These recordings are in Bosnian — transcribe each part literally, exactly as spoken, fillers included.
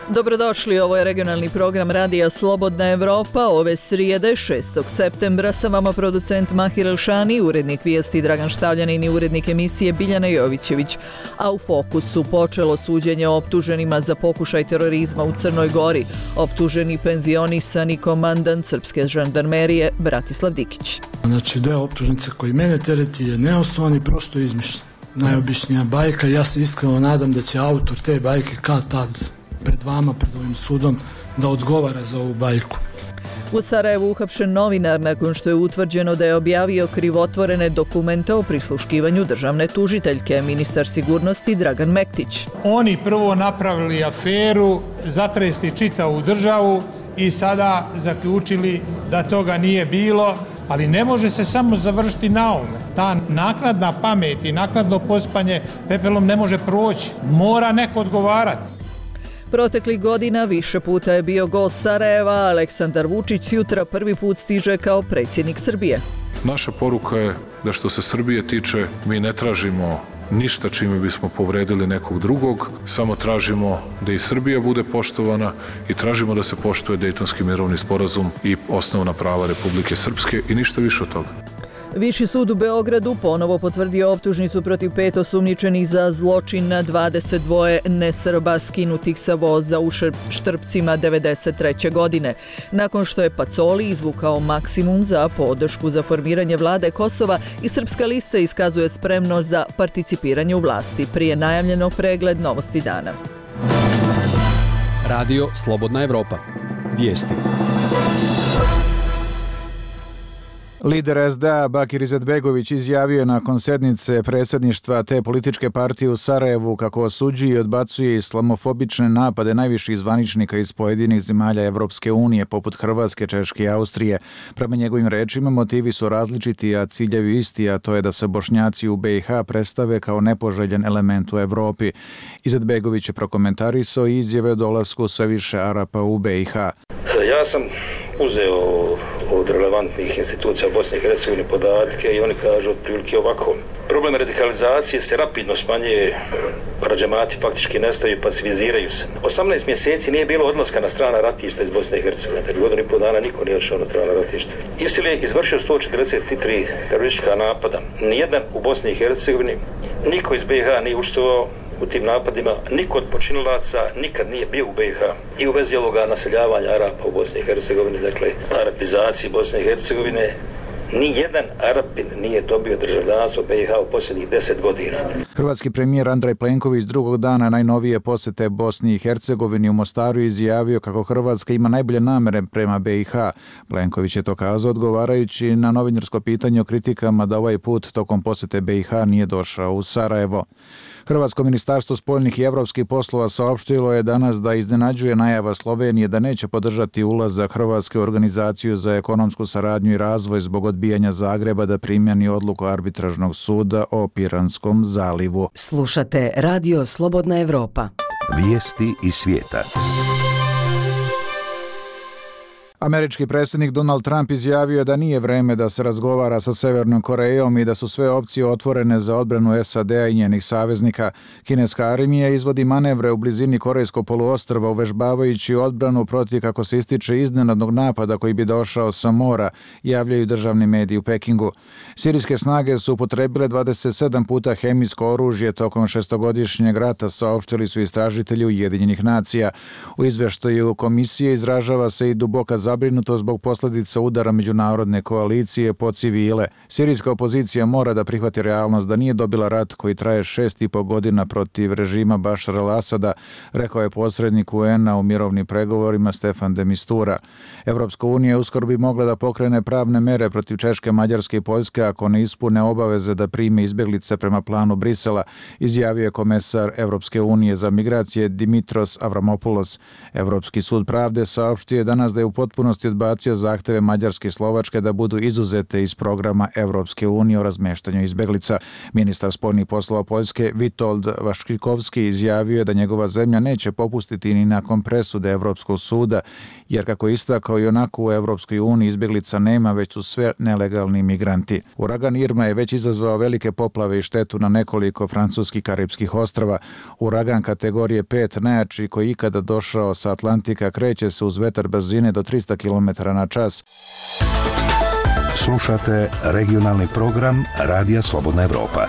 Dobrodošli, ovo je regionalni program Radija Slobodna Evropa. Ove srijede, šestog septembra, sa vama producent Mahir Elšani, urednik vijesti Dragan Štavljanin i urednik emisije Biljana Jovićević. A u fokusu počelo suđenje optuženima za pokušaj terorizma u Crnoj Gori. Optuženi penzionisani komandant srpske žandarmerije Bratislav Dikić. Znači, deo optužnice koji mene tereti je neosnovan i prosto izmišljen. Najobičnija bajka. Ja se iskreno nadam da će autor te bajke kad tad pred vama, pred ovim sudom, da odgovara za ovu bajku. U Sarajevu uhapšen novinar nakon što je utvrđeno da je objavio krivotvorene dokumente o prisluškivanju državne tužiteljke, ministar sigurnosti Dragan Mektić. Oni prvo napravili aferu, zatresti čitavu državu i sada zaključili da toga nije bilo, ali ne može se samo završiti na ovome. Ta naknadna pamet i naknadno pospanje pepelom ne može proći. Mora neko odgovarati. Proteklih godina više puta je bio gost Sarajeva, Aleksandar Vučić jutra prvi put stiže kao predsjednik Srbije. Naša poruka je da što se Srbije tiče, mi ne tražimo ništa čime bismo povredili nekog drugog, samo tražimo da i Srbija bude poštovana i tražimo da se poštuje Dejtonski mirovni sporazum i osnovna prava Republike Srpske i ništa više od toga. Viši sud u Beogradu ponovo potvrdio optužnicu protiv pet osumnjičenih za zločin na dvadeset dva nesrba skinutih sa voza u Štrpcima devedeset treće godine. Nakon što je Pacoli izvukao maksimum za podršku za formiranje vlade Kosova i Srpska lista iskazuje spremnost za participiranje u vlasti. Prije najavljenog pregled novosti dana. Radio Slobodna Evropa. Vijesti. Lider es de a Bakir Izetbegović izjavio je nakon sednice predsjedništva te političke partije u Sarajevu kako osuđuje i odbacuje islamofobične napade najviših zvaničnika iz pojedinih zemalja Evropske unije, poput Hrvatske, Češke i Austrije. Prema njegovim rečima, motivi su različiti, a ciljevi isti, a to je da se Bošnjaci u be i ha predstave kao nepoželjen element u Evropi. Izetbegović je prokomentarisao izjave o dolasku sve više Arapa u be i ha. Ja sam uzeo od relevantnih institucija u Bosni i Hercegovini podatke i oni kažu otprilike ovako. Problem radikalizacije se rapidno smanjuje, džemati faktički nestaju i pasiviziraju se. osamnaest mjeseci nije bilo odlaska na strana ratišta iz Bosne i Hercegovine, tako godinu i pol dana niko nije odšao na strana ratišta. ISIL je izvršio sto četrdeset tri teroristička napada, nijedan u Bosni i Hercegovini, niko iz be i ha nije učestvovao u tim napadima, niko od počinilaca nikad nije bio u be i ha. I u vezi ovoga naseljavanja Arapa u Bosni i Hercegovini, dakle, arabizacije Bosne i Hercegovine, nijedan Arapin nije dobio državljanstvo be i ha u posljednjih deset godina. Hrvatski premijer Andrej Plenković drugog dana najnovije posjete Bosni i Hercegovini u Mostaru izjavio kako Hrvatska ima najbolje namere prema be i ha. Plenković je to kazao odgovarajući na novinarsko pitanje o kritikama da ovaj put tokom posjete be i ha nije došao u Sarajevo. Hrvatsko ministarstvo spoljnih i evropskih poslova saopštilo je danas da iznenađuje najava Slovenije da neće podržati ulazak Hrvatske u organizaciju za ekonomsku saradnju i razvoj zbog odbijanja Zagreba da primjeni odluku arbitražnog suda o Piranskom zalivu. Slušate Radio Slobodna Evropa. Vijesti iz svijeta. Američki predsjednik Donald Trump izjavio da nije vreme da se razgovara sa Severnom Korejom i da su sve opcije otvorene za odbranu es a de a i njenih saveznika. Kineska armija izvodi manevre u blizini Korejskog poluostrva uvežbavajući odbranu protiv, kako se ističe, iznenadnog napada koji bi došao sa mora, javljaju državni mediji u Pekingu. Sirijske snage su upotrebile dvadeset sedam puta hemijsko oružje tokom šestogodišnjeg rata, saopštili su istražitelji Ujedinjenih nacija. U izveštaju komisije izražava se i duboka zabrinuto zbog posljedica udara međunarodne koalicije po civile. Sirijska opozicija mora da prihvati realnost da nije dobila rat koji traje šest i po godina protiv režima Bašar al-Asada, rekao je posrednik u en a u mirovnim pregovorima Stefan de Mistura. Evropska unija uskoro bi mogla da pokrene pravne mere protiv Češke, Mađarske i Poljske ako ne ispune obaveze da prime izbjeglice prema planu Brisela, izjavio je komesar Evropske unije za migracije Dimitros Avramopoulos. Evropski sud pravde saopštio je danas da je u potpunosti potpunosti odbacio zahteve Mađarske i Slovačke da budu izuzete iz programa Evropske unije o razmeštanju izbeglica. Ministar spoljnih poslova Poljske Witold Waszczykowski izjavio je da njegova zemlja neće popustiti ni nakon presude Evropskog suda, jer kako je istakao i onako u Evropskoj uniji izbeglica nema, već su sve nelegalni migranti. Uragan Irma je već izazvao velike poplave i štetu na nekoliko francuskih karipskih ostrava. Uragan kategorije pet, najjači koji ikada došao sa Atlantika, kreće se uz vetar brzine do trista kilometara na čas. Slušate regionalni program Radija Slobodna Evropa.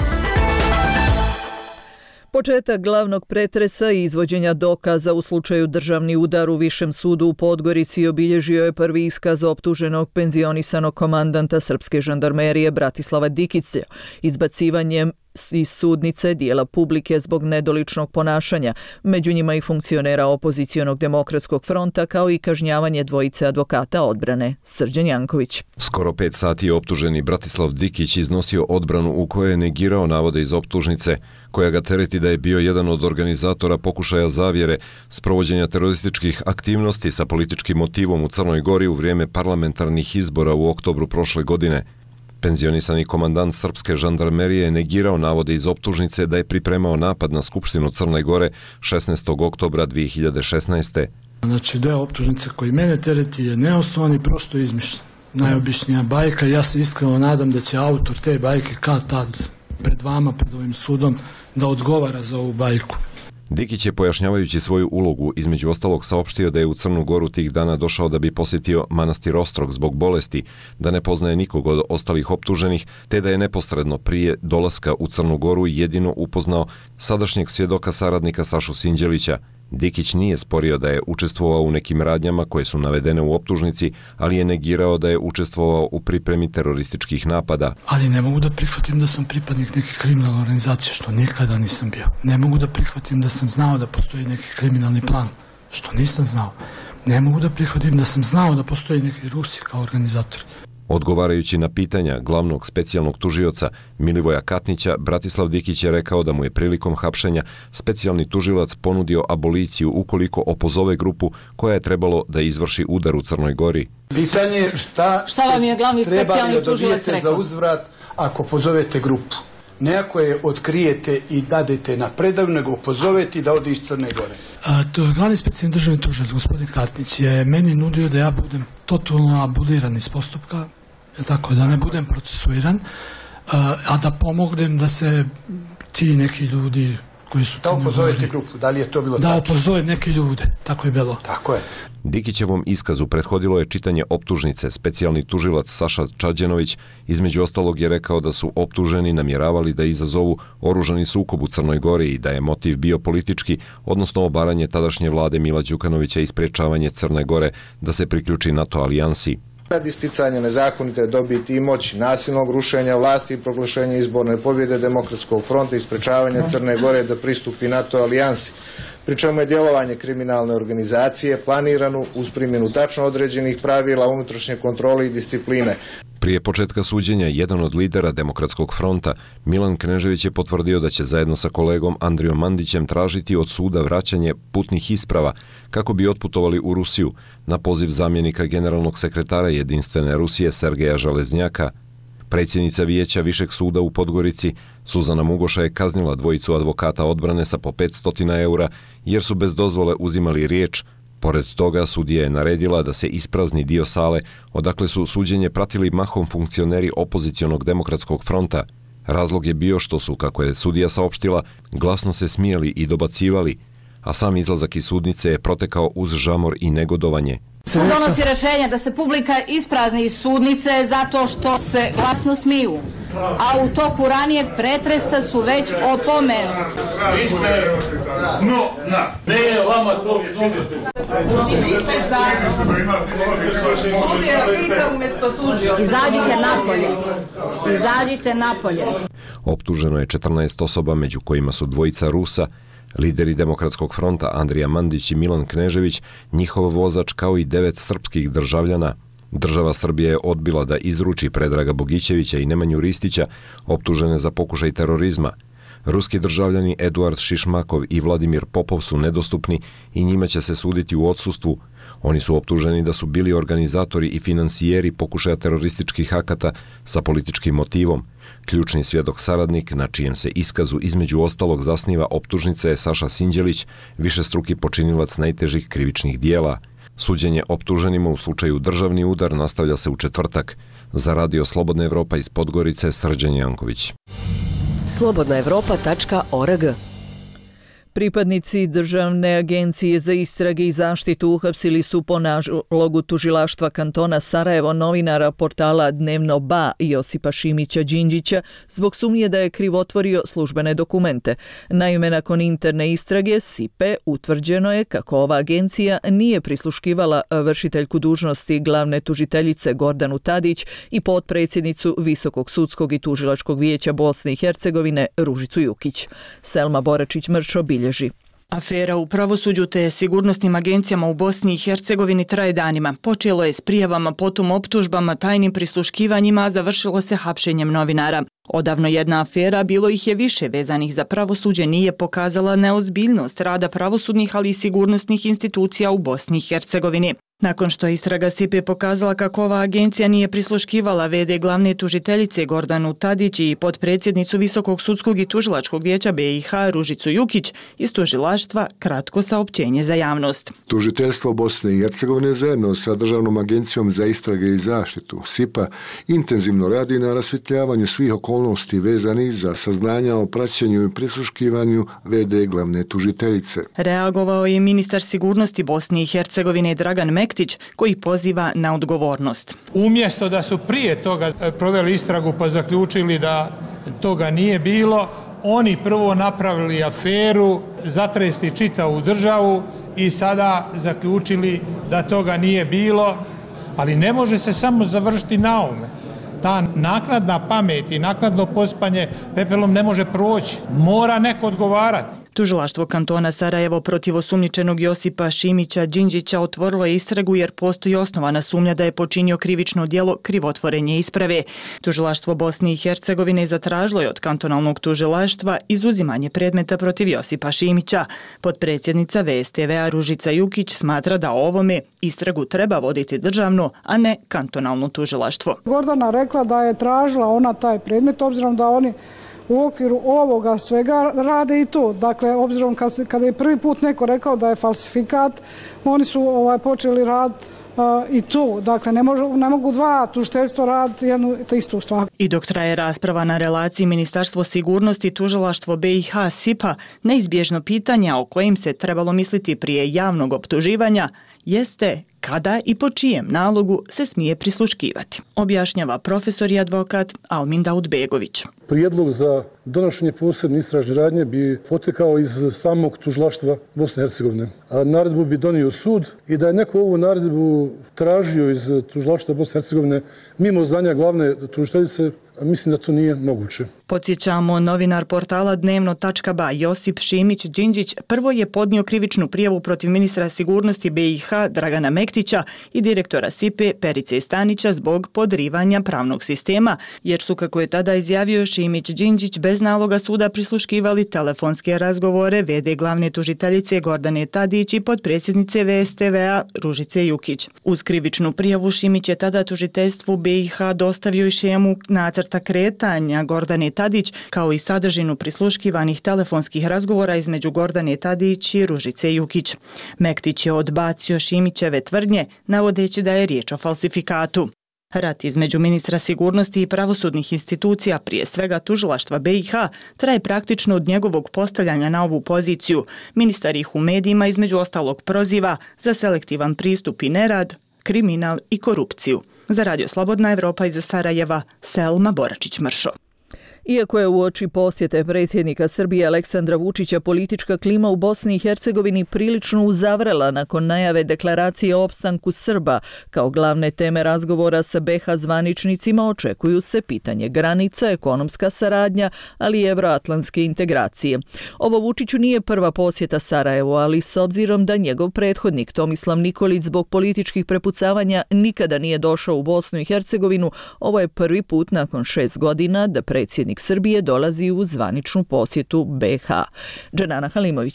Početak glavnog pretresa i izvođenja dokaza u slučaju državni udar u Višem sudu u Podgorici obilježio je prvi iskaz optuženog penzionisanog komandanta srpske žandarmerije Bratislava Dikića izbacivanjem iz sudnice dijela publike zbog nedoličnog ponašanja, među njima i funkcionera opozicionog demokratskog fronta, kao i kažnjavanje dvojice advokata odbrane. Srđan Janković. Skoro pet sati je optuženi Bratislav Dikić iznosio odbranu u kojoj je negirao navode iz optužnice, koja ga tereti da je bio jedan od organizatora pokušaja zavjere sprovođenja terorističkih aktivnosti sa političkim motivom u Crnoj Gori u vrijeme parlamentarnih izbora u oktobru prošle godine. Penzionisani komandant srpske žandarmerije je negirao navode iz optužnice da je pripremao napad na Skupštinu Crne Gore šesnaestog oktobra dvije hiljade šesnaeste. Znači, deo optužnice koji mene tereti je neosnovan i prosto izmišljen. Najobičnija bajka. Ja se iskreno nadam da će autor te bajke kad tad pred vama, pred ovim sudom, da odgovara za ovu bajku. Dikić je, pojašnjavajući svoju ulogu, između ostalog saopštio da je u Crnu Goru tih dana došao da bi posjetio manastir Ostrog zbog bolesti, da ne poznaje nikog od ostalih optuženih, te da je neposredno prije dolaska u Crnu Goru jedino upoznao sadašnjeg svjedoka saradnika Sašu Sinđelića. Dikić nije sporio da je učestvovao u nekim radnjama koje su navedene u optužnici, ali je negirao da je učestvovao u pripremi terorističkih napada. Ali ne mogu da prihvatim da sam pripadnik neke kriminalne organizacije, što nikada nisam bio. Ne mogu da prihvatim da sam znao da postoji neki kriminalni plan, što nisam znao. Ne mogu da prihvatim da sam znao da postoji neki Rusi kao organizatori. Odgovarajući na pitanja glavnog specijalnog tužioca Milivoja Katnića, Bratislav Dikić je rekao da mu je prilikom hapšenja specijalni tužilac ponudio aboliciju ukoliko opozove grupu koja je trebalo da izvrši udar u Crnoj Gori. Pitanje šta, šta vam je glavni specijalni tužilac rekao? Za uzvrat ako pozovete grupu. Ne ako je otkrijete i dadete na predaju, nego pozovete da ode iz Crne Gore. A, to je glavni specijalni državni tužilac, gospodin Katnić, je meni nudio da ja budem totalno abuliran iz postupka, tako da ne budem procesuiran, a, a da pomognem da se ti neki ljudi koji su... Da upozovete grupu, da li je to bilo da tačno? Da upozovem neke ljude, tako je bilo. Tako je. Dikićevom iskazu prethodilo je čitanje optužnice. Specijalni tužilac Saša Čađenović između ostalog je rekao da su optuženi namjeravali da izazovu oružani sukob u Crnoj Gori i da je motiv bio politički, odnosno obaranje tadašnje vlade Mila Đukanovića i sprečavanje Crne Gore da se priključi NATO alijansi. Radi sticanja nezakonite dobiti i moći, nasilnog rušenja vlasti i proglašenja izborne pobjede Demokratskog fronta i sprečavanja Crne Gore da pristupi NATO alijansi, pri čemu je djelovanje kriminalne organizacije planirano uz primjenu tačno određenih pravila unutrašnje kontrole i discipline. Prije početka suđenja, jedan od lidera Demokratskog fronta, Milan Knežević, je potvrdio da će zajedno sa kolegom Andrijom Mandićem tražiti od suda vraćanje putnih isprava kako bi otputovali u Rusiju na poziv zamjenika generalnog sekretara Jedinstvene Rusije Sergeja Železnjaka. Predsjednica Vijeća Višeg suda u Podgorici, Suzana Mugoša, je kaznila dvojicu advokata odbrane sa po petsto eura jer su bez dozvole uzimali riječ. Pored toga, sudija je naredila da se isprazni dio sale, odakle su suđenje pratili mahom funkcioneri opozicionog Demokratskog fronta. Razlog je bio što su, kako je sudija saopštila, glasno se smijali i dobacivali, a sam izlazak iz sudnice je protekao uz žamor i negodovanje. Sud donosi rješenje da se publika isprazni iz sudnice zato što se glasno smiju, a u toku ranijeg pretresa su već opomenuti. Vi ste, no, na, ne, vama to činite. Vi ste za... Sudija pita umjesto tužio. Izađite napolje. Izađite napolje. Optuženo je četrnaest osoba, među kojima su dvojica Rusa, lideri Demokratskog fronta Andrija Mandić i Milan Knežević, njihov vozač, kao i devet srpskih državljana. Država Srbija je odbila da izruči Predraga Bogićevića i Nemanju Ristića, optužene za pokušaj terorizma. Ruski državljani Eduard Šišmakov i Vladimir Popov su nedostupni i njima će se suditi u odsustvu. Oni su optuženi da su bili organizatori i finansijeri pokušaja terorističkih akata sa političkim motivom. Ključni svjedok saradnik, na čijem se iskazu između ostalog zasniva optužnica, je Saša Sinđelić, višestruki počinilac najtežih krivičnih dijela. Suđenje optuženima u slučaju državni udar nastavlja se u četvrtak. Za Radio Slobodna Evropa iz Podgorice, Srđan Janković. slobodna evropa tačka org. Pripadnici Državne agencije za istrage i zaštitu uhapsili su po nalogu tužilaštva kantona Sarajevo novinara portala Dnevno Ba Josipa Šimića Đinđića zbog sumnje da je krivotvorio službene dokumente. Naime, nakon interne istrage S I P E utvrđeno je kako ova agencija nije prisluškivala vršiteljku dužnosti glavne tužiteljice Gordanu Tadić i potpredsjednicu Visokog sudskog i tužilačkog vijeća Bosne i Hercegovine Ružicu Jukić. Selma Boračić-Mršo bilježi. Afera u pravosuđu te sigurnosnim agencijama u Bosni i Hercegovini traje danima. Počelo je s prijavama, potom optužbama, tajnim prisluškivanjima, a završilo se hapšenjem novinara. Odavno jedna afera, bilo ih je više vezanih za pravosuđe, nije pokazala neozbiljnost rada pravosudnih, ali i sigurnosnih institucija u Bosni i Hercegovini. Nakon što je istraga S I P E pokazala kako ova agencija nije prisluškivala ve de glavne tužiteljice Gordanu Tadić i potpredsjednicu Visokog sudskog i tužilačkog vijeća be i ha Ružicu Jukić, iz tužilaštva kratko saopćenje za javnost. Tužiteljstvo Bosne i Hercegovine zajedno sa Državnom agencijom za istrage i zaštitu S I P A intenzivno radi na rasvjetljavanju svih okolnosti vezanih za saznanja o praćenju i prisluškivanju ve de glavne tužiteljice. Reagovao je ministar sigurnosti Bosne i Hercegovine Dragan Mektić, koji poziva na odgovornost. Umjesto da su prije toga proveli istragu pa zaključili da toga nije bilo, oni prvo napravili aferu, zatresti čitavu državu i sada zaključili da toga nije bilo, ali ne može se samo završiti na ovome. Ta naknadna pamet i naknadno pospanje pepelom ne može proći. Mora neko odgovarati. Tužilaštvo kantona Sarajevo protiv osumnjičenog Josipa Šimića Đinđića otvorilo je istragu jer postoji osnovana sumnja da je počinio krivično djelo krivotvorenje isprave. Tužilaštvo Bosne i Hercegovine zatražilo je od kantonalnog tužilaštva izuzimanje predmeta protiv Josipa Šimića. Potpredsjednica ve es te ve a Ružica Jukić smatra da o ovome istragu treba voditi državno, a ne kantonalno tužilaštvo. Gordana rekla da je tražila ona taj predmet, obzirom da oni u okviru ovoga svega rade i to. Dakle, obzirom kad, kada je prvi put neko rekao da je falsifikat, oni su ovaj, počeli rad uh, i to. Dakle, ne, može, ne mogu dva tužiteljstva raditi jednu te istu stvar. I dok traje rasprava na relaciji Ministarstvo sigurnosti i tužilaštvo be i ha S I P A, neizbježno pitanja o kojim se trebalo misliti prije javnog optuživanja jeste kada i po čijem nalogu se smije prisluškivati, objašnjava profesor i advokat Almin Daudbegović. Prijedlog za donošenje posebne istražne radnje bi potekao iz samog tužilaštva Bosne i Hercegovine. A naredbu bi donio sud i da je neko ovu naredbu tražio iz tužilaštva Bosne i Hercegovine mimo znanja glavne tužiteljice, mislim da to nije moguće. Podsjećamo, novinar portala Dnevno tačka ba Josip Šimić Đinđić prvo je podnio krivičnu prijavu protiv ministra sigurnosti be i ha Dragana Mektića i direktora S I P E Perice Stanića zbog podrivanja pravnog sistema, jer su, kako je tada izjavio Šimić Đinđić, bez naloga suda prisluškivali telefonske razgovore ve de glavne tužiteljice Gordane Tadić i potpredsjednice ve es te ve a Ružice Jukić. Uz krivičnu prijavu Šimić je tada tužiteljstvu be i ha dostavio i šemu nacrta kretanja Gordane Tadić, kao i sadržinu prisluškivanih telefonskih razgovora između Gordane Tadić i Ružice Jukić. Mektić je odbacio Šimićeve tvrdnje, navodeći da je riječ o falsifikatu. Rat između ministra sigurnosti i pravosudnih institucija, prije svega tužilaštva be i ha, traje praktično od njegovog postavljanja na ovu poziciju. Ministar ih u medijima između ostalog proziva za selektivan pristup i nerad, kriminal i korupciju. Za Radio Slobodna Evropa iz Sarajeva, Selma Boračić-Mršo. Iako je uoči posjete predsjednika Srbije Aleksandra Vučića politička klima u Bosni i Hercegovini prilično uzavrela nakon najave deklaracije o opstanku Srba, kao glavne teme razgovora sa be ha zvaničnicima očekuju se pitanje granica, ekonomska saradnja, ali i evroatlantske integracije. Ovo Vučiću nije prva posjeta Sarajevu, ali s obzirom da njegov prethodnik Tomislav Nikolić zbog političkih prepucavanja nikada nije došao u Bosnu i Hercegovinu, ovo je prvi put nakon šest godina da predsjednik Srbije dolazi u zvaničnu posjetu be ha. Dženana Halimović.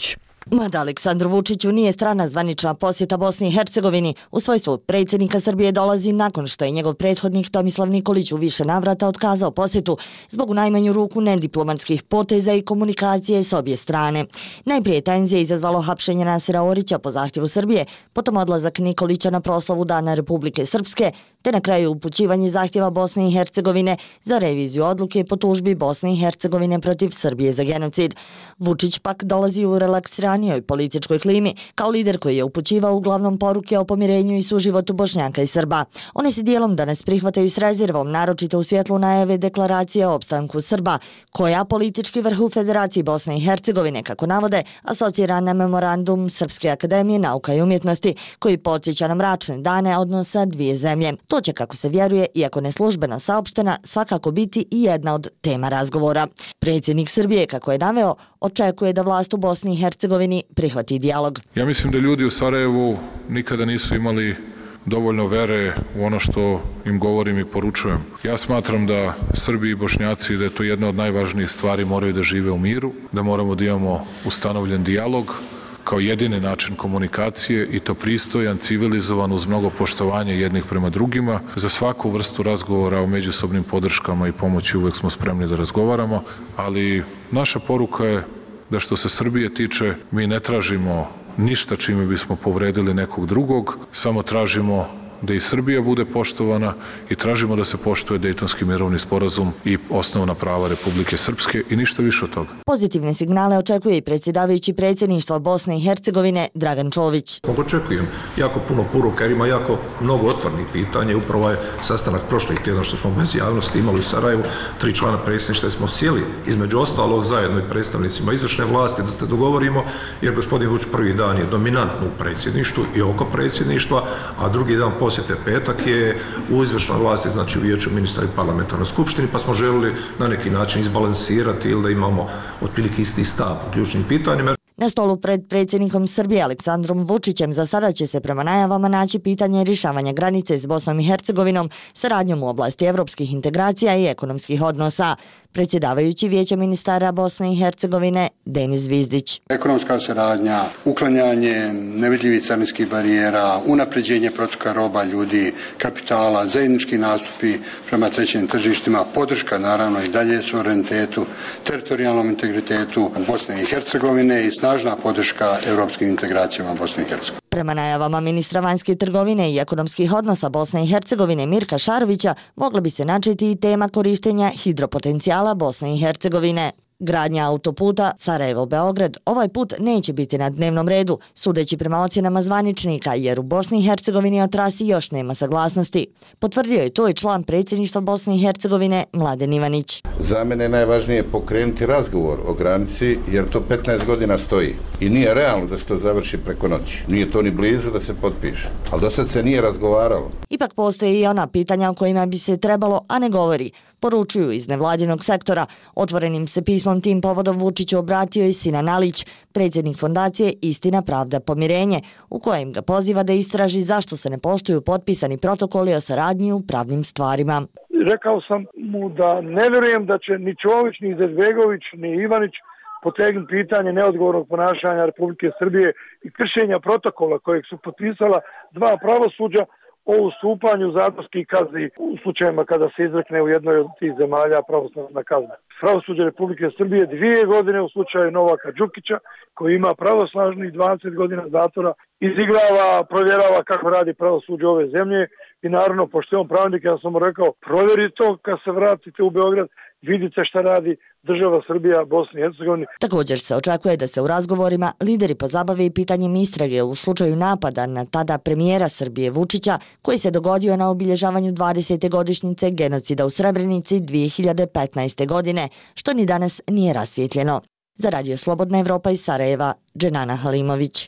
Mada Aleksandru Vučiću nije strana zvanična posjeta Bosni i Hercegovini, u svojstvu predsjednika Srbije dolazi nakon što je njegov prethodnik Tomislav Nikolić u više navrata otkazao posjetu zbog u najmanju ruku nediplomatskih poteza i komunikacije s obje strane. Najprije tenzije izazvalo hapšenje Nasera Orića po zahtjevu Srbije, potom odlazak Nikolića na proslavu Dana Republike Srpske, te na kraju upućivanje zahtjeva Bosne i Hercegovine za reviziju odluke po tužbi Bosne i Hercegovine protiv Srbije za genocid. Vučić pak dolazi u relaksiranijoj političkoj klimi kao lider koji je upućivao uglavnom poruke o pomirenju i suživotu Bošnjaka i Srba. One se dijelom danas prihvataju s rezervom, naročito u svjetlu najave deklaracije o opstanku Srba, koja politički vrh u Federaciji Bosne i Hercegovine, kako navode, asocira na memorandum Srpske akademije nauka i umjetnosti, koji podsjeća na mračne dane odnosa dvije zemlje. To će, kako se vjeruje, iako neslužbeno saopštena, svakako biti i jedna od tema razgovora. Predsjednik Srbije, kako je naveo, očekuje da vlast u Bosni i Hercegovini prihvati dijalog. Ja mislim da ljudi u Sarajevu nikada nisu imali dovoljno vere u ono što im govorim i poručujem. Ja smatram da Srbi i Bošnjaci, da je to jedna od najvažnijih stvari, moraju da žive u miru, da moramo da imamo ustanovljen dijalog kao jedini način komunikacije i to pristojan, civilizovan, uz mnogo poštovanja jednih prema drugima. Za svaku vrstu razgovora o međusobnim podrškama i pomoći uvek smo spremni da razgovaramo, ali naša poruka je da što se Srbije tiče, mi ne tražimo ništa čime bismo povredili nekog drugog, samo tražimo da i Srbija bude poštovana i tražimo da se poštuje Dejtonski mirovni sporazum i osnovna prava Republike Srpske i ništa više od toga. Pozitivne signale očekuje i predsjedavajući predsjedništva Bosne i Hercegovine Dragan Čović. Očekujem jako puno poruka jer ima jako mnogo otvornih pitanja. Upravo je sastanak prošlih tjedna što smo bez javnosti imali u Sarajevu, tri člana predsjedništva smo sjeli između ostalog zajedno i predstavnicima izvršne vlasti da se dogovorimo, jer gospodin Vučić prvi dan je dominantno u predsjedništvu i oko predsjedništva, a drugi dan posjete petak je u izvršnoj vlasti, znači u vijeću ministara i parlamentarnoj skupštini, pa smo želili na neki način izbalansirati ili da imamo otprilike isti stav u ključnim pitanjima. Na stolu pred predsjednikom Srbije Aleksandrom Vučićem za sada će se prema najavama naći pitanje rješavanja granice s Bosnom i Hercegovinom, saradnjom u oblasti evropskih integracija i ekonomskih odnosa. Predsjedavajući Vijeća ministara Bosne i Hercegovine Denis Zvizdić. Ekonomska saradnja, uklanjanje nevidljivih carinskih barijera, unapređenje protoka roba, ljudi, kapitala, zajednički nastupi prema trećim tržištima, podrška naravno i dalje suverenitetu, teritorijalnom integritetu Bosne i Hercegovine i snažna podrška europskim integracijama Bosne i Hercegovine. Prema najavama ministra vanjske trgovine i ekonomskih odnosa Bosne i Hercegovine Mirka Šarovića mogla bi se načeti i tema korištenja hidropotencijala Bosne i Hercegovine. Gradnja autoputa Sarajevo-Beograd ovaj put neće biti na dnevnom redu, sudeći prema ocjenama zvaničnika, jer u Bosni i Hercegovini o trasi još nema saglasnosti. Potvrdio je to i član predsjedništva Bosne i Hercegovine Mladen Ivanić. Za mene je najvažnije pokrenuti razgovor o granici, jer to petnaest godina stoji i nije realno da se to završi preko noći. Nije to ni blizu da se potpiše, ali do sad se nije razgovaralo. Ipak postoje i ona pitanja o kojima bi se trebalo, a ne govori, poručuju iz nevladinog sektora. Otvorenim se pismom tim povodom Vučiću obratio i Sinan Alić, predsjednik fondacije Istina, pravda, pomirenje, u kojem ga poziva da istraži zašto se ne poštuju potpisani protokoli o saradnji u pravnim stvarima. Rekao sam mu da ne vjerujem da će ni Čović, ni Izetbegović, ni Ivanić potegnuti pitanje neodgovornog ponašanja Republike Srbije i kršenja protokola kojeg su potpisala dva pravosuđa o ustupanju zatvorskih kazni u slučajevima kada se izrekne u jednoj od tih zemalja pravosnažna kazna. Pravosuđe Republike Srbije dvije godine u slučaju Novaka Đukića, koji ima pravosnažnih dvadeset godina zatvora, izigrava, provjerava kako radi pravosuđe ove zemlje i naravno, pošto je on pravnik, ja sam mu rekao, provjeri to kad se vratite u Beograd, vidite šta radi država Srbija, Bosna i Hercegovina. Također se očekuje da se u razgovorima lideri pozabave i pitanjem istrage u slučaju napada na tada premijera Srbije Vučića, koji se dogodio na obilježavanju dvadesete godišnjice genocida u Srebrenici dvije hiljade petnaeste. godine, što ni danas nije rasvjetljeno. Za Radio Slobodna Evropa iz Sarajeva, Dženana Halimović.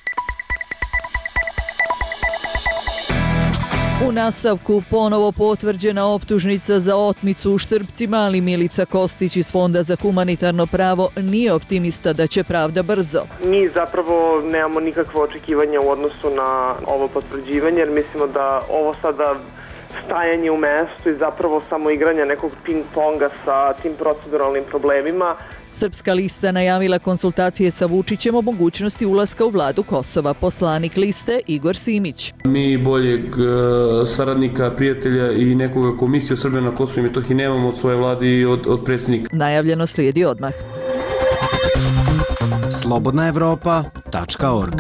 U nastavku ponovo potvrđena optužnica za otmicu u Štrpcima, ali Milica Kostić iz Fonda za humanitarno pravo nije optimista da će pravda brzo. Mi zapravo nemamo nikakve očekivanja u odnosu na ovo potvrđivanje, jer mislimo da ovo sada stajanje u mestu i zapravo samo igranje nekog ping-ponga sa tim proceduralnim problemima. Srpska lista najavila konsultacije sa Vučićem o mogućnosti ulaska u vladu Kosova. Poslanik liste Igor Simić. Mi boljeg saradnika, prijatelja i nekoga ko misli o Srbiji na Kosovu i Metohiji nemamo od svoje vlade i od, od predsjednika. Najavljeno slijedi odmah. slobodna evropa tačka org.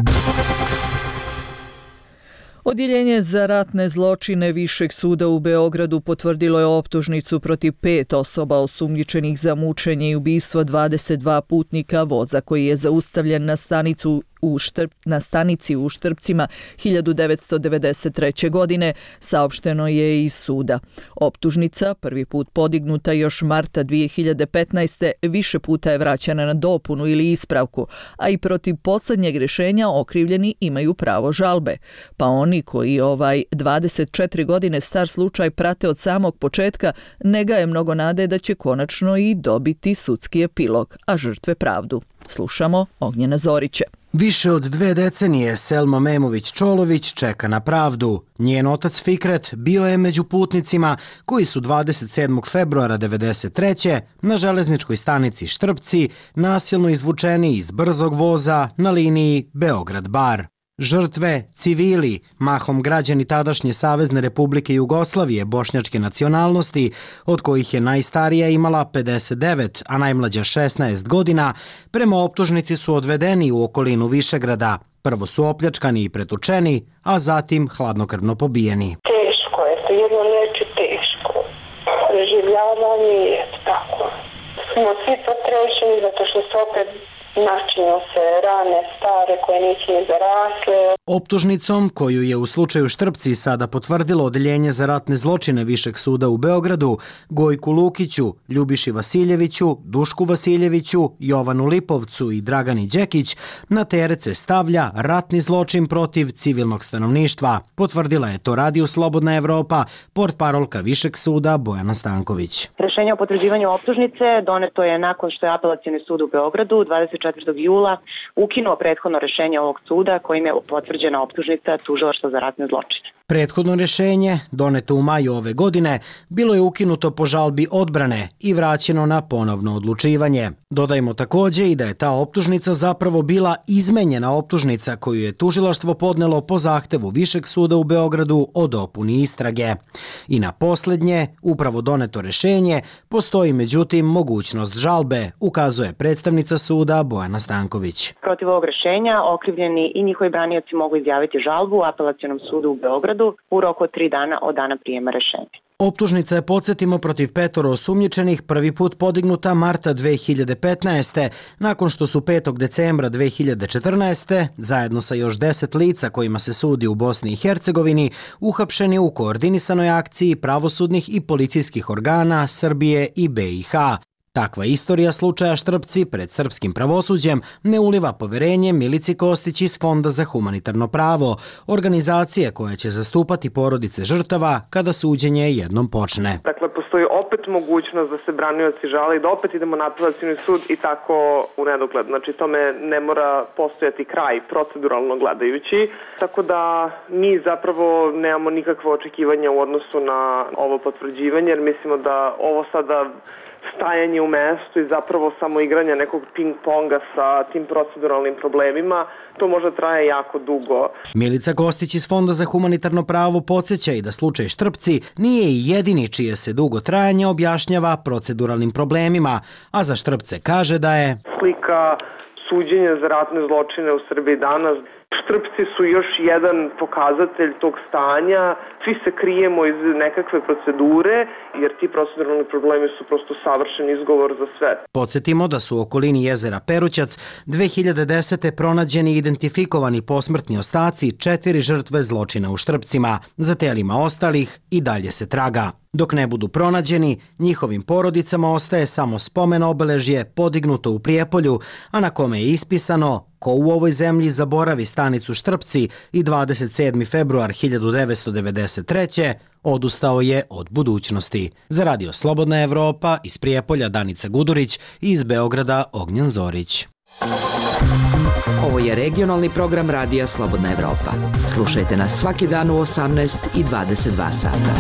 Odjeljenje za ratne zločine Višeg suda u Beogradu potvrdilo je optužnicu protiv pet osoba osumnjičenih za mučenje i ubistvo dvadeset dva putnika voza koji je zaustavljen na stanicu u Štrp, na stanici u Štrpcima hiljadu devetsto devedeset treće. godine, saopšteno je iz suda. Optužnica, prvi put podignuta još marta dvije hiljade petnaeste. više puta je vraćana na dopunu ili ispravku, a i protiv posljednjeg rješenja okrivljeni imaju pravo žalbe. Pa oni koji ovaj dvadeset četiri godine star slučaj prate od samog početka, ne gaje mnogo nade da će konačno i dobiti sudski epilog, a žrtve pravdu. Slušamo Ognjena Zorića. Više od dve decenije Selma Memović-Čolović čeka na pravdu. Njen otac Fikret bio je među putnicima koji su dvadeset sedmog februara devedeset treće. na železničkoj stanici Štrpci nasilno izvučeni iz brzog voza na liniji Beograd-Bar. Žrtve, civili, mahom građani tadašnje Savezne Republike Jugoslavije bošnjačke nacionalnosti, od kojih je najstarija imala pedeset devet, a najmlađa šesnaest godina, prema optužnici su odvedeni u okolinu Višegrada. Prvo su opljačkani i pretučeni, a zatim hladnokrvno pobijeni. Teško je, to jedno neće teško. Preživljavanje je tako. Smo svi potrešeni zato što se opet načinju se rane stare koje nisu ni zarasle. Optužnicom, koju je u slučaju Štrpci sada potvrdilo Odeljenje za ratne zločine Višeg suda u Beogradu, Gojku Lukiću, Ljubiši Vasiljeviću, Dušku Vasiljeviću, Jovanu Lipovcu i Dragani Đekić, na teret se stavlja ratni zločin protiv civilnog stanovništva. Potvrdila je to Radio Slobodna Evropa, portparolka Višeg suda Bojana Stanković. Rešenje o potvrđivanju optužnice doneto je nakon što je Apelacioni sud u Beogradu dvadeset četvrtog jula ukinuo prethodno rešenje ovog suda kojim je potvrđena optužnica tužilaštva za ratne zločine. Prethodno rješenje, doneto u maju ove godine, bilo je ukinuto po žalbi odbrane i vraćeno na ponovno odlučivanje. Dodajmo također i da je ta optužnica zapravo bila izmenjena optužnica koju je tužilaštvo podnelo po zahtevu Višeg suda u Beogradu o dopuni istrage. I na posljednje, upravo doneto rješenje, postoji međutim mogućnost žalbe, ukazuje predstavnica suda Bojana Stanković. Protiv ovog rješenja okrivljeni i njihovi branioci mogu izjaviti žalbu u Apelacionom sudu u Beogradu u roku od tri dana od dana prijema rešenja. Optužnica je, podsjetimo, protiv petoro osumnjičenih prvi put podignuta marta dve hiljade petnaeste. nakon što su petog decembra dve hiljade četrnaeste. zajedno sa još deset lica kojima se sudi u Bosni i Hercegovini, uhapšeni u koordinisanoj akciji pravosudnih i policijskih organa Srbije i be i ha. Takva istorija slučaja Štrpci pred srpskim pravosuđem ne uliva poverenje Milici Kostić iz Fonda za humanitarno pravo, organizacije koja će zastupati porodice žrtava kada suđenje jednom počne. Dakle, postoji opet mogućnost da se branioci žale i da opet idemo na apelacioni sud i tako u nedogled. Znači, tome ne mora postojati kraj proceduralno gledajući, tako da mi zapravo nemamo nikakve očekivanja u odnosu na ovo potvrđivanje, jer mislimo da ovo sada stajanje u mestu i zapravo samo igranje nekog ping-ponga sa tim proceduralnim problemima, to možda traje jako dugo. Milica Kostić iz Fonda za humanitarno pravo podsjeća i da slučaj Štrpci nije i jedini čije se dugo trajanje objašnjava proceduralnim problemima, a za Štrpce kaže da je slika suđenja za ratne zločine u Srbiji danas. Štrpci su još jedan pokazatelj tog stanja. Svi se krijemo iz nekakve procedure, jer ti proceduralni problemi su prosto savršen izgovor za sve. Podsjetimo da su u okolini jezera Perućac dve hiljade desete. pronađeni i identifikovani posmrtni ostaci četiri žrtve zločina u Štrpcima. Za telima ostalih i dalje se traga. Dok ne budu pronađeni, njihovim porodicama ostaje samo spomen obeležje podignuto u Prijepolju, a na kome je ispisano: ko u ovoj zemlji zaboravi stanicu Štrpci i dvadeset sedmi februar hiljadu devetsto devedeset treće. odustao je od budućnosti. Za Radio Slobodna Evropa iz Prijepolja Danica Gudurić i iz Beograda Ognjen Zorić. Ovo je regionalni program Radija Slobodna Evropa. Slušajte nas svaki dan u osamnaest i dvadeset dva sata.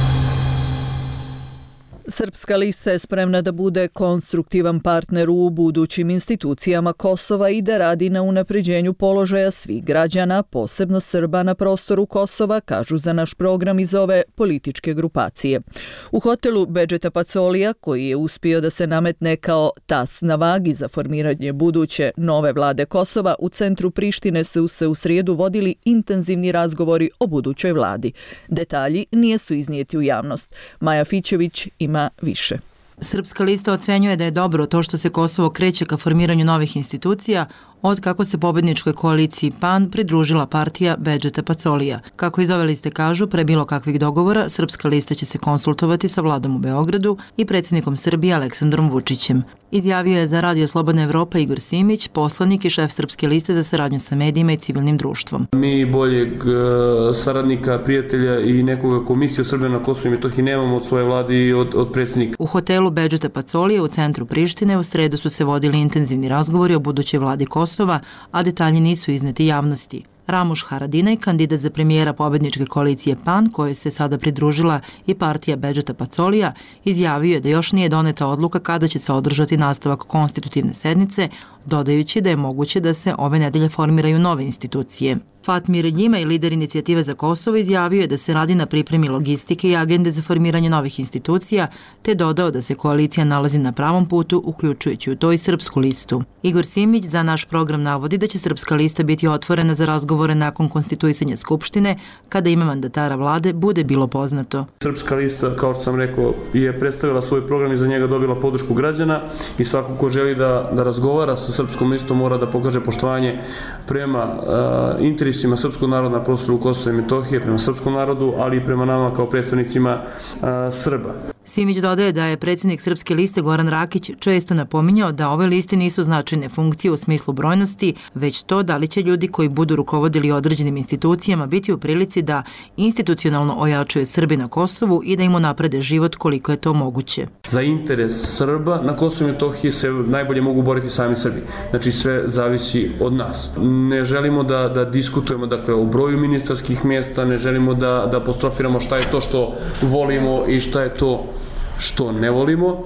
Srpska lista je spremna da bude konstruktivan partner u budućim institucijama Kosova i da radi na unapređenju položaja svih građana, posebno Srba na prostoru Kosova, kažu za naš program iz ove političke grupacije. U hotelu Bedžeta Pacolija, koji je uspio da se nametne kao tas na vagi za formiranje buduće nove vlade Kosova, u centru Prištine su se u srijedu vodili intenzivni razgovori o budućoj vladi. Detalji nisu iznijeti u javnost. Maja Fićević ima više. Srpska lista ocenjuje da je dobro to što se Kosovo kreće ka formiranju novih institucija od kako se pobedničkoj koaliciji PAN pridružila partija Bedžeta Pacolija. Kako iz ove liste kažu, pre bilo kakvih dogovora, Srpska lista će se konsultovati sa vladom u Beogradu i predsjednikom Srbije Aleksandrom Vučićem. Izjavio je za Radio Slobodna Evropa Igor Simić, poslanik i šef Srpske liste za saradnju sa medijima i civilnim društvom. Mi boljeg saradnika, prijatelja i nekoga ko misli o Srbiji na Kosovu i Metohiji nemamo od svoje vlade i od, od predsjednika. U hotelu Bedžeta Pacolija u centru Prištine u sredu su se vodili intenzivni razgovori o budućoj vladi Kosova, a detalji nisu izneti javnosti. Ramuš Haradinaj, kandidat za premijera pobedničke koalicije PAN, kojoj se sada pridružila i partija Bedžeta Pacolija, izjavio je da još nije doneta odluka kada će se održati nastavak konstitutivne sednice, dodajući da je moguće da se ove nedelje formiraju nove institucije. Fatmir Ljima i lider inicijative za Kosovo izjavio je da se radi na pripremi logistike i agende za formiranje novih institucija, te dodao da se koalicija nalazi na pravom putu, uključujući u to i Srpsku listu. Igor Simić za naš program navodi da će Srpska lista biti otvorena za razgovore nakon konstituisanja Skupštine, kada ime mandatara vlade bude bilo poznato. Srpska lista, kao što sam rekao, je predstavila svoj program i za njega dobila podršku građana i svako ko želi da, da razgovara sa Srpskom listom mora da pokaže poštovanje prema uh, interesima srpskog naroda na prostoru Kosova i Metohije, prema srpskom narodu, ali i prema nama kao predstavnicima a, Srba. Simić dodaje da je predsjednik Srpske liste Goran Rakić često napominjao da ove liste nisu značajne funkcije u smislu brojnosti, već to da li će ljudi koji budu rukovodili određenim institucijama biti u prilici da institucionalno ojačuju Srbi na Kosovu i da im unaprede život koliko je to moguće. Za interes Srba na Kosovu i Metohiji se najbolje mogu boriti sami Srbi. Znači sve zavisi od nas. Ne želimo da, da diskutujemo dakle, o broju ministarskih mjesta, ne želimo da, da apostrofiramo šta je to što volimo i šta je to što ne volimo,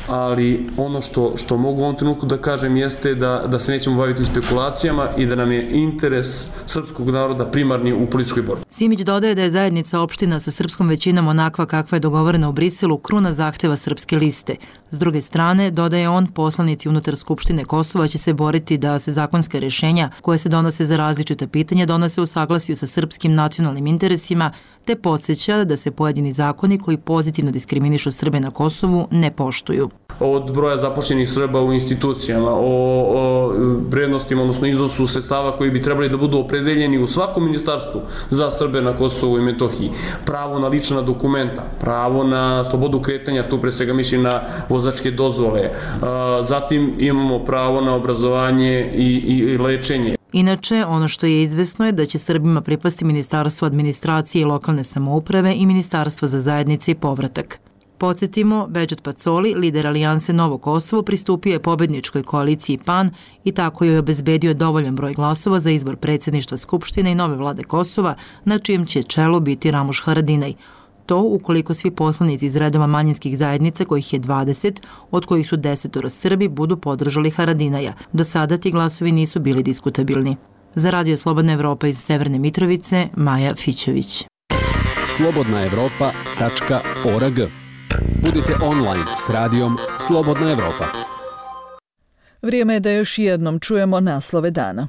ali ono što, što mogu u ovom trenutku da kažem jeste da, da se nećemo baviti spekulacijama i da nam je interes srpskog naroda primarni u političkoj borbi. Simić dodaje da je zajednica opština sa srpskom većinom onakva kakva je dogovorena u Briselu kruna zahteva Srpske liste. S druge strane, dodaje on, poslanici unutar Skupštine Kosova će se boriti da se zakonske rješenja koje se donose za različita pitanja donose u saglasju sa srpskim nacionalnim interesima, te podsjeća da se pojedini zakoni koji pozitivno diskriminišu Srbe na Kosovu ne poštuju. Od broja zapošljenih Srba u institucijama, o, o vrednostima, odnosno iznosu sredstava koji bi trebali da budu opredeljeni u svakom ministarstvu za Srbe na Kosovu i Metohiji, pravo na lična dokumenta, pravo na slobodu kretanja, tu pre svega mislim na vozačke dozvole, zatim imamo pravo na obrazovanje i, i, i lečenje. Inače, ono što je izvesno je da će Srbima pripasti Ministarstvo administracije i lokalne samouprave i Ministarstvo za zajednice i povratak. Podsjetimo, Bedžet Pacoli, lider alijanse Novo Kosovo, pristupio je pobedničkoj koaliciji PAN i tako joj obezbedio dovoljan broj glasova za izbor predsjedništva Skupštine i nove vlade Kosova, na čijem će čelu biti Ramuš Haradinaj. To ukoliko svi poslanici iz redova manjinskih zajednica, kojih je dvadeset, od kojih su desetoro Srbi, budu podržali Haradinaja. Do sada ti glasovi nisu bili diskutabilni. Za Radio Slobodna Evropa iz Severne Mitrovice, Maja Fićević. slobodna evropa tačka org. Budite online s radijom Slobodna Evropa. Vrijeme je da još jednom čujemo naslove dana.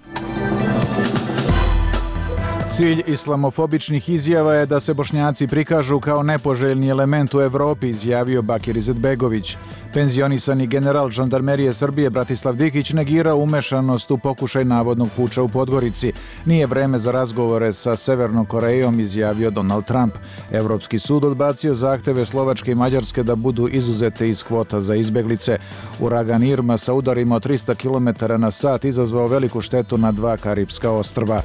Cilj islamofobičnih izjava je da se Bošnjaci prikažu kao nepoželjni element u Evropi, izjavio Bakir Izetbegović. Penzionisani general žandarmerije Srbije Bratislav Dikić negira umešanost u pokušaj navodnog puča u Podgorici. Nije vreme za razgovore sa Severnom Korejom, izjavio Donald Trump. Evropski sud odbacio zahteve Slovačke i Mađarske da budu izuzete iz kvota za izbeglice. Uragan Irma sa udarima od trista kilometara na sat izazvao veliku štetu na dva Karipska ostrva.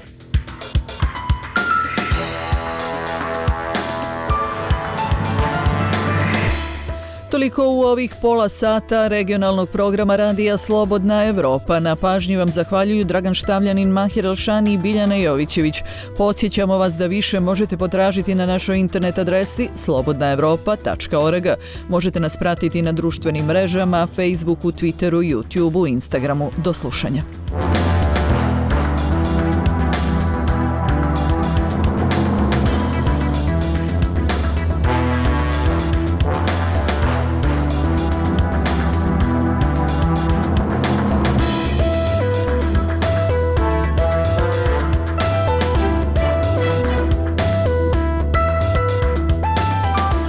Toliko u ovih pola sata regionalnog programa Radija Slobodna Evropa. Na pažnji vam zahvaljuju Dragan Štavljanin, Mahir Elšani i Biljana Jovićević. Podsjećamo vas da više možete potražiti na našoj internet adresi slobodna evropa tačka org. Možete nas pratiti na društvenim mrežama, Facebooku, Twitteru, YouTubeu, Instagramu. Do slušanja.